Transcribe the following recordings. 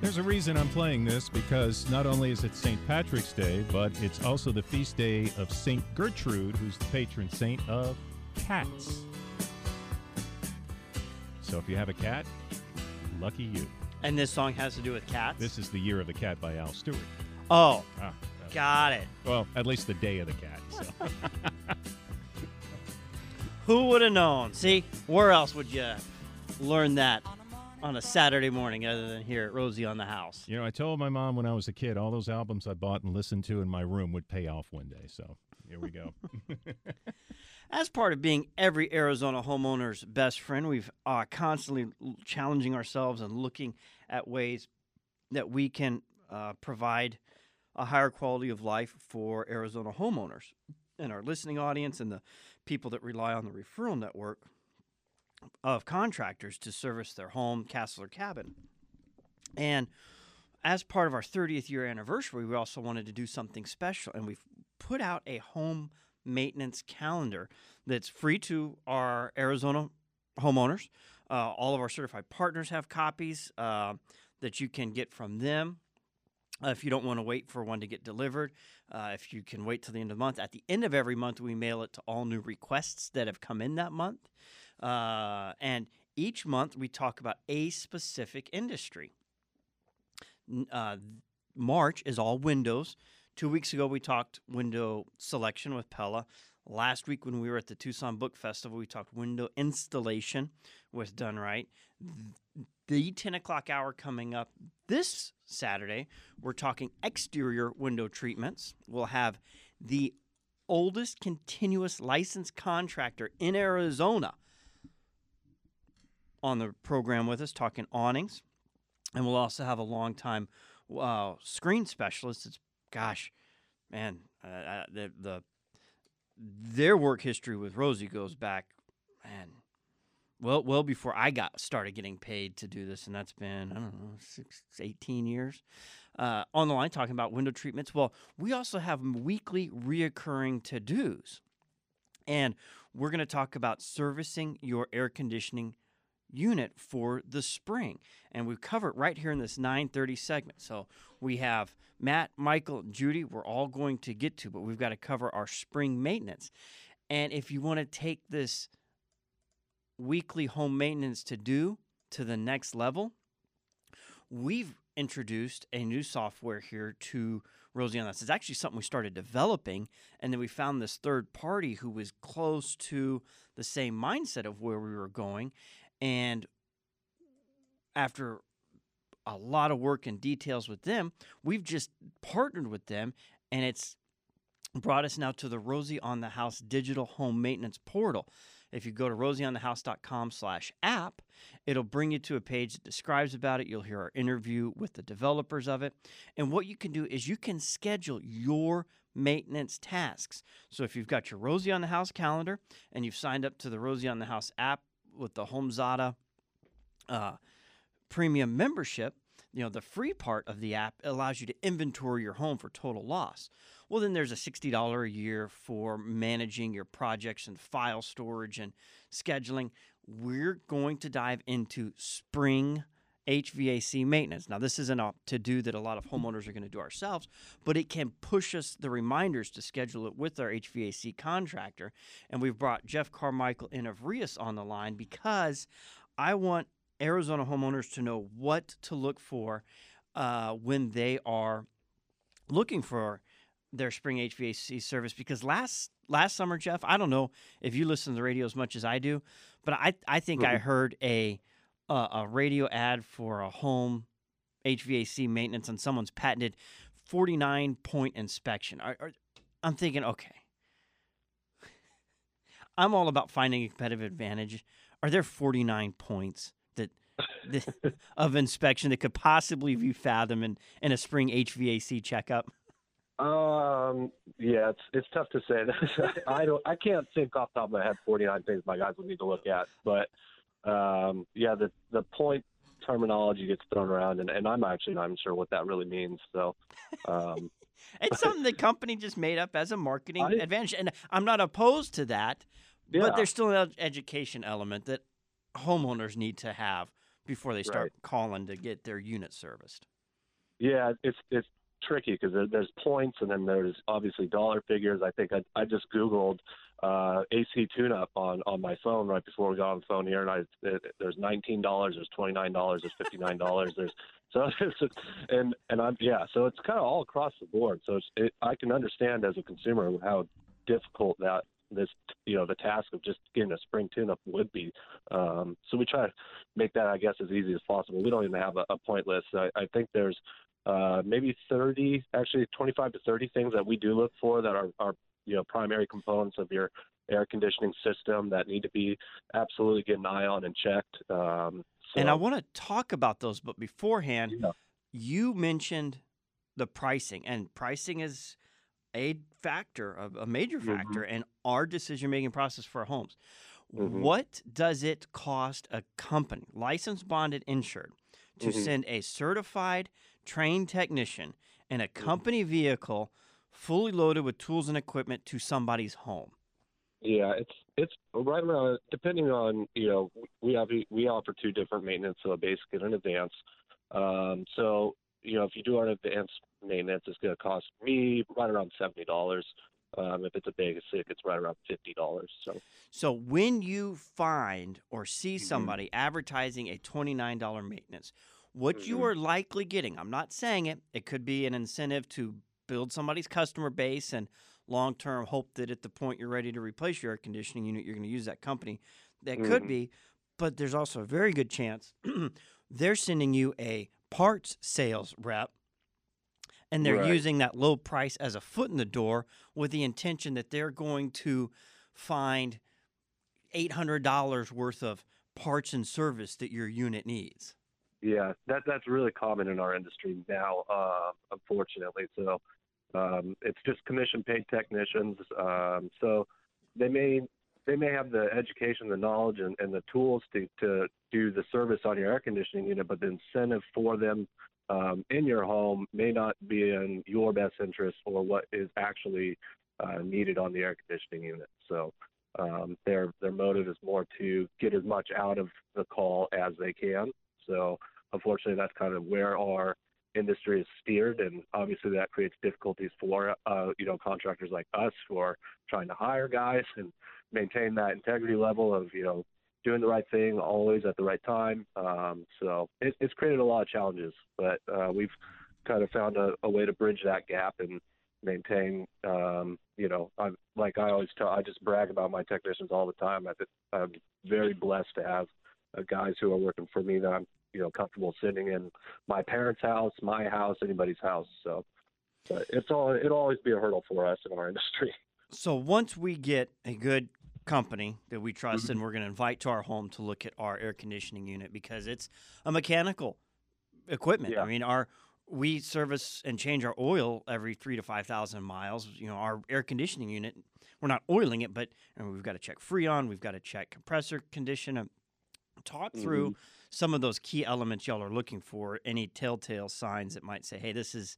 There's a reason I'm playing this, because not only is it St. Patrick's Day, but it's also the feast day of St. Gertrude, who's the patron saint of cats. So if you have a cat, lucky you. And this song has to do with cats? This is The Year of the Cat by Al Stewart. Oh, got it. Well, at least the day of the cat. So. Who would have known? See, where else would you learn that on a Saturday morning other than here at Rosie on the House? You know, I told my mom when I was a kid, all those albums I bought and listened to in my room would pay off one day. So here we go. As part of being every Arizona homeowner's best friend, we've constantly challenging ourselves and looking at ways that we can provide a higher quality of life for Arizona homeowners and our listening audience and the people that rely on the referral network of contractors to service their home, castle, or cabin. And as part of our 30th year anniversary, we also wanted to do something special, and we've put out a home maintenance calendar that's free to our Arizona homeowners. All of our certified partners have copies that you can get from them. If you don't want to wait for one to get delivered, if you can wait till the end of the month. At the end of every month, we mail it to all new requests that have come in that month. And each month, we talk about a specific industry. March is all windows. 2 weeks ago, we talked window selection with Pella. Last week, when we were at the Tucson Book Festival, we talked window installation with Done Right. The 10 o'clock hour coming up this Saturday, we're talking exterior window treatments. We'll have the oldest continuous licensed contractor in Arizona on the program with us, talking awnings. And we'll also have a longtime screen specialist. It's, gosh, man, their work history with Rosie goes back, man, well before I started getting paid to do this, and that's been, 18 years. On the line, talking about window treatments. Well, we also have weekly reoccurring to-dos, and we're going to talk about servicing your air conditioning unit for the spring, and we cover it right here in this 9:30 segment. So we have Matt, Michael, and Judy. We're all going to get to, but we've got to cover our spring maintenance. And if you want to take this weekly home maintenance to do to the next level, we've introduced a new software here to Rosie on this. It's actually something we started developing, and then we found this third party who was close to the same mindset of where we were going. And after a lot of work and details with them, we've just partnered with them, and it's brought us now to the Rosie on the House digital home maintenance portal. If you go to rosieonthehouse.com/app, it'll bring you to a page that describes about it. You'll hear our interview with the developers of it. And what you can do is you can schedule your maintenance tasks. So if you've got your Rosie on the House calendar and you've signed up to the Rosie on the House app with the HomeZada premium membership, the free part of the app allows you to inventory your home for total loss. Well, then there's a $60 a year for managing your projects and file storage and scheduling. We're going to dive into spring HVAC maintenance. Now, this isn't a to-do that a lot of homeowners are going to do ourselves, but it can push us the reminders to schedule it with our HVAC contractor. And we've brought Jeff Carmichael and of Rios on the line because I want Arizona homeowners to know what to look for when they are looking for their spring HVAC service. Because last summer, Jeff, I don't know if you listen to the radio as much as I do, but I think I heard a radio ad for a home HVAC maintenance on someone's patented 49-point inspection. I'm thinking, okay, I'm all about finding a competitive advantage. Are there 49 points of inspection that could possibly be fathomed in a spring HVAC checkup? Yeah, it's tough to say. I can't think off the top of my head 49 things my guys would need to look at, but the point terminology gets thrown around, and I'm actually not even sure what that really means. So, it's something the company just made up as a marketing advantage, and I'm not opposed to that. Yeah. But there's still an education element that homeowners need to have before they start calling to get their unit serviced. Yeah, it's tricky because there's points and then there's obviously dollar figures. I think I just Googled AC tune-up on my phone right before we got on the phone here, and there's $19, there's $29, there's $59, there's so and I'm so it's kind of all across the board. So I can understand as a consumer how difficult that this the task of just getting a spring tune-up would be. So we try to make that, I guess, as easy as possible. We don't even have a point list. I think there's maybe 25 to 30 things that we do look for that are primary components of your air conditioning system that need to be absolutely get an eye on and checked. And I want to talk about those, but beforehand, Yeah. you mentioned the pricing, and pricing is a factor, a major factor in our decision-making process for our homes. What does it cost a company, licensed, bonded, insured, to send a certified, trained technician in a company vehicle fully loaded with tools and equipment to somebody's home? Yeah, it's right around, depending on, we offer two different maintenance, so a basic and an advanced. So, if you do our advanced maintenance, it's going to cost me right around $70. If it's a basic, it's right around $50. So when you find or see somebody advertising a $29 maintenance, what you are likely getting, I'm not saying it could be an incentive to build somebody's customer base and long-term hope that at the point you're ready to replace your air conditioning unit, you're going to use that company. That could be, but there's also a very good chance they're sending you a parts sales rep, and they're using that low price as a foot in the door with the intention that they're going to find $800 worth of parts and service that your unit needs. Yeah, that's really common in our industry now, unfortunately. So it's just commission-paid technicians. So they may have the education, the knowledge, and the tools to do the service on your air conditioning unit, but the incentive for them in your home may not be in your best interest or what is actually needed on the air conditioning unit. So their motive is more to get as much out of the call as they can. So unfortunately, that's kind of where our industry is steered, and obviously that creates difficulties for contractors like us who are trying to hire guys and maintain that integrity level of doing the right thing always at the right time. So it's created a lot of challenges, but we've kind of found a way to bridge that gap and maintain. I just brag about my technicians all the time. I'm very blessed to have guys who are working for me that I'm comfortable sitting in my parents' house, my house, anybody's house. So, but it'll always be a hurdle for us in our industry. So once we get a good company that we trust and we're going to invite to our home to look at our air conditioning unit, because it's a mechanical equipment. Yeah. I mean, we service and change our oil every 3,000 to 5,000 miles. Our air conditioning unit, we're not oiling it, but we've got to check Freon, we've got to check compressor condition. Talk through some of those key elements y'all are looking for, any telltale signs that might say, hey,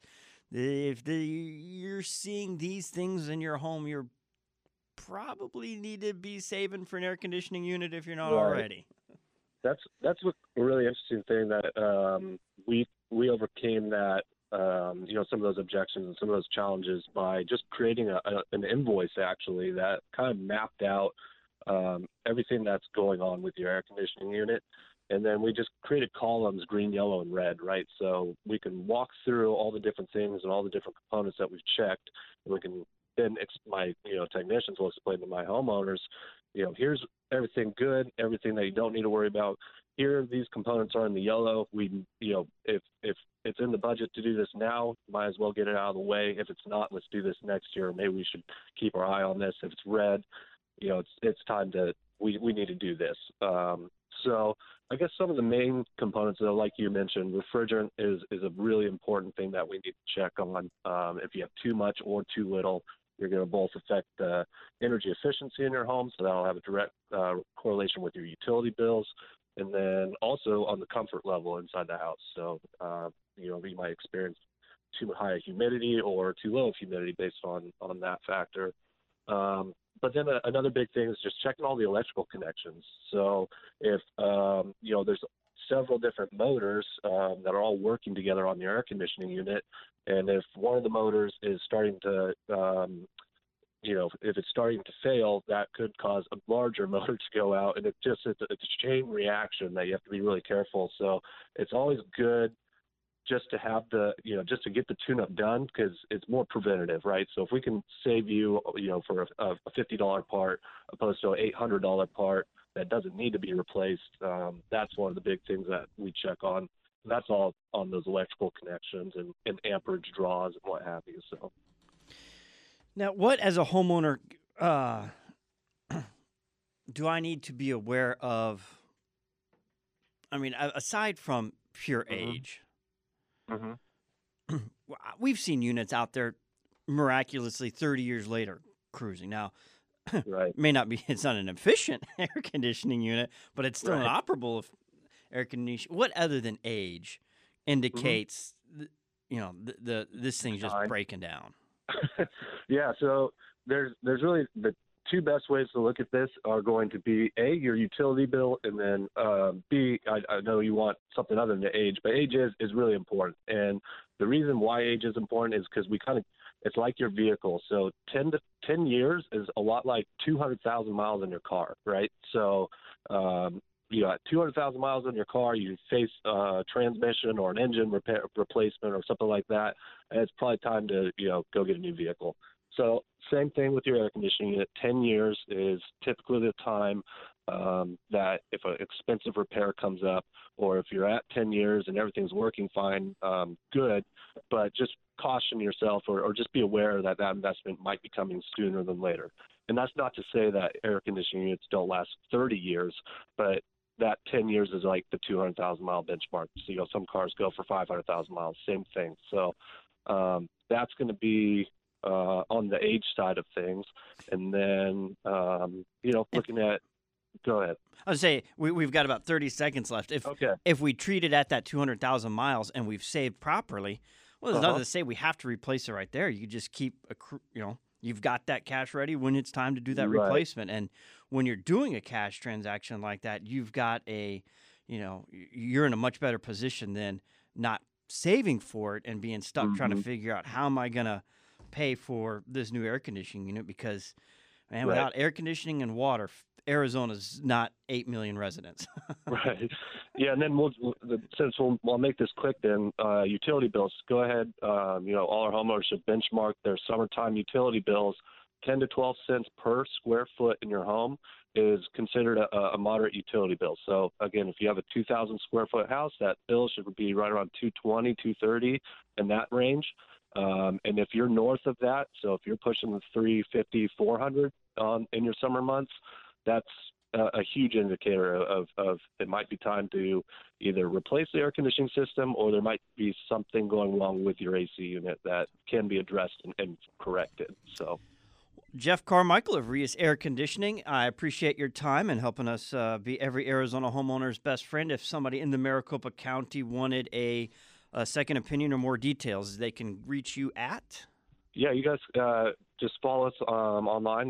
you're seeing these things in your home, you're probably need to be saving for an air conditioning unit if you're not already. That's what a really interesting thing that we overcame that some of those objections and some of those challenges by just creating an invoice actually that kind of mapped out everything that's going on with your air conditioning unit. And then we just created columns, green, yellow, and red, right? So we can walk through all the different things and all the different components that we've checked. And we can then my technicians will explain to my homeowners, here's everything good, everything that you don't need to worry about. Here, these components are in the yellow. We, if it's in the budget to do this now, might as well get it out of the way. If it's not, let's do this next year. Maybe we should keep our eye on this. If it's red, it's time to we need to do this. So I guess some of the main components, though, like you mentioned, refrigerant is a really important thing that we need to check on. If you have too much or too little, you're going to both affect the energy efficiency in your home, so that'll have a direct correlation with your utility bills, and then also on the comfort level inside the house. So, we might experience too high humidity or too low humidity based on that factor. But then another big thing is just checking all the electrical connections. So if, there's several different motors that are all working together on the air conditioning unit. And if one of the motors is starting to, if it's starting to fail, that could cause a larger motor to go out. And it's a chain reaction that you have to be really careful. So it's always good just to have just to get the tune-up done, because it's more preventative, right? So if we can save you, for a $50 part opposed to an $800 part that doesn't need to be replaced, that's one of the big things that we check on. And that's all on those electrical connections and amperage draws and what have you. So now, what as a homeowner do I need to be aware of? I mean, aside from pure age. We've seen units out there miraculously 30 years later cruising. Now, right. it's not an efficient air conditioning unit, but it's still an operable air conditioning. What other than age indicates, this thing's just breaking down? Yeah, so there's really the two best ways to look at this are going to be A, your utility bill, and then B, I know you want something other than the age, but age is really important. And the reason why age is important is because it's like your vehicle. So 10 years is a lot like 200,000 miles in your car, right? So you got 200,000 miles in your car, you face transmission or an engine replacement or something like that, and it's probably time to go get a new vehicle. So same thing with your air conditioning unit. 10 years is typically the time that if an expensive repair comes up, or if you're at 10 years and everything's working fine, good, but just caution yourself or just be aware that investment might be coming sooner than later. And that's not to say that air conditioning units don't last 30 years, but that 10 years is like the 200,000 mile benchmark. So, some cars go for 500,000 miles, same thing. So that's going to be on the age side of things. And then, looking at, go ahead. I would say we've got about 30 seconds left. If we treat it at that 200,000 miles and we've saved properly, well, there's nothing to say we have to replace it right there. You just keep, you've got that cash ready when it's time to do that replacement. And when you're doing a cash transaction like that, you've got you're in a much better position than not saving for it and being stuck trying to figure out how am I going to pay for this new air conditioning unit, because without air conditioning and water, Arizona's not 8 million residents. Right. Yeah, and then I'll make this quick then. Utility bills. Go ahead. All our homeowners should benchmark their summertime utility bills. 10 to 12 cents per square foot in your home is considered a moderate utility bill. So again, if you have a 2,000 square foot house, that bill should be right around 220, 230 in that range. And if you're north of that, so if you're pushing the 350, 400 in your summer months, that's a huge indicator of it might be time to either replace the air conditioning system, or there might be something going wrong with your AC unit that can be addressed and corrected. So, Jeff Carmichael of Rias Air Conditioning, I appreciate your time and helping us be every Arizona homeowner's best friend. If somebody in the Maricopa County wanted a second opinion or more details, they can reach you at? Yeah, you guys just follow us online,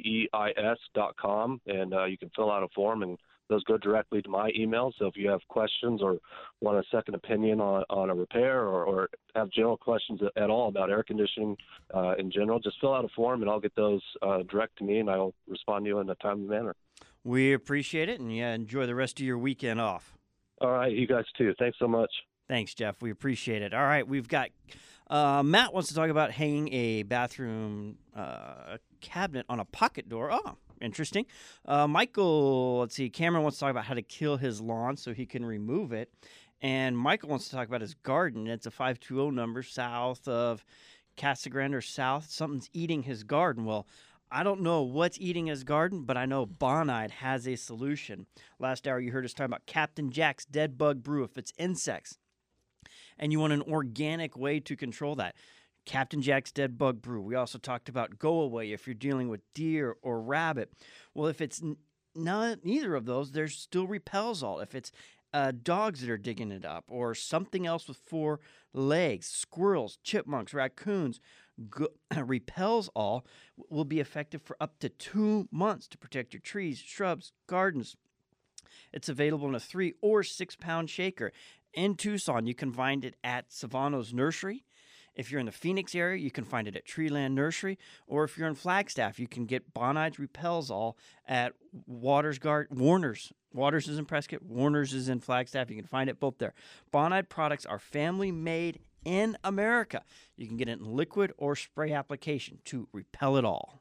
reeis.com, and you can fill out a form, and those go directly to my email. So if you have questions or want a second opinion on a repair or have general questions at all about air conditioning in general, just fill out a form, and I'll get those direct to me, and I'll respond to you in a timely manner. We appreciate it, and enjoy the rest of your weekend off. All right, you guys too. Thanks so much. Thanks, Jeff. We appreciate it. All right, we've got Matt wants to talk about hanging a bathroom cabinet on a pocket door. Oh, interesting. Michael, let's see, Cameron wants to talk about how to kill his lawn so he can remove it. And Michael wants to talk about his garden. It's a 520 number south of Casa Grande or south. Something's eating his garden. Well, I don't know what's eating his garden, but I know Bonide has a solution. Last hour you heard us talking about Captain Jack's Dead Bug Brew. If it's insects and you want an organic way to control that, Captain Jack's Dead Bug Brew. We also talked about Go Away if you're dealing with deer or rabbit. Well, if it's neither of those, there's still Repels All. If it's dogs that are digging it up or something else with 4 legs, squirrels, chipmunks, raccoons, Repels All will be effective for up to 2 months to protect your trees, shrubs, gardens, It's available in a 3 or 6 pound shaker. In Tucson, you can find it at Savano's Nursery. If you're in the Phoenix area, you can find it at Treeland Nursery. Or if you're in Flagstaff, you can get Bonide's Repels-All at Warner's. Waters is in Prescott. Warner's is in Flagstaff. You can find it both there. Bonide products are family made in America. You can get it in liquid or spray application to repel it all.